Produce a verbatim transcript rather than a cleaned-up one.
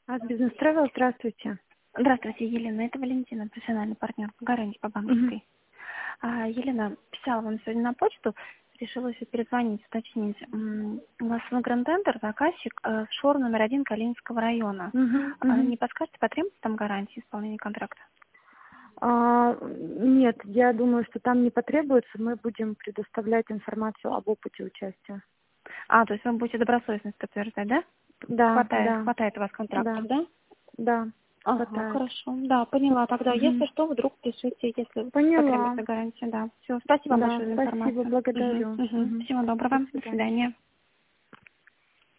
А, Бизнес Travel, здравствуйте. Здравствуйте, Елена. Это Валентина, профессиональный партнер по гарантии по Мгм. банковской. А, Елена, писала вам сегодня на почту, решила еще перезвонить, уточнить. М, У нас в Grand Tender заказчик э, шор номер один Калининского района. Мгм. А, Мгм. Не подскажете, потребуется там гарантии исполнения контракта? А, нет, я думаю, что там не потребуется. Мы будем предоставлять информацию об опыте участия. А, то есть вы будете добросовестность подтверждать, да? Да, Хватает, да, хватает у вас контрактов, да, да? да, Ага, хватает. хорошо. Да, поняла. Тогда, если Мгм. что, вдруг пишите, если Поняла. потребуется гарантия, да. Все, спасибо Да, большое за спасибо, информацию. Угу, благодарю. угу. Мгм. Всего До доброго. До свидания. свидания.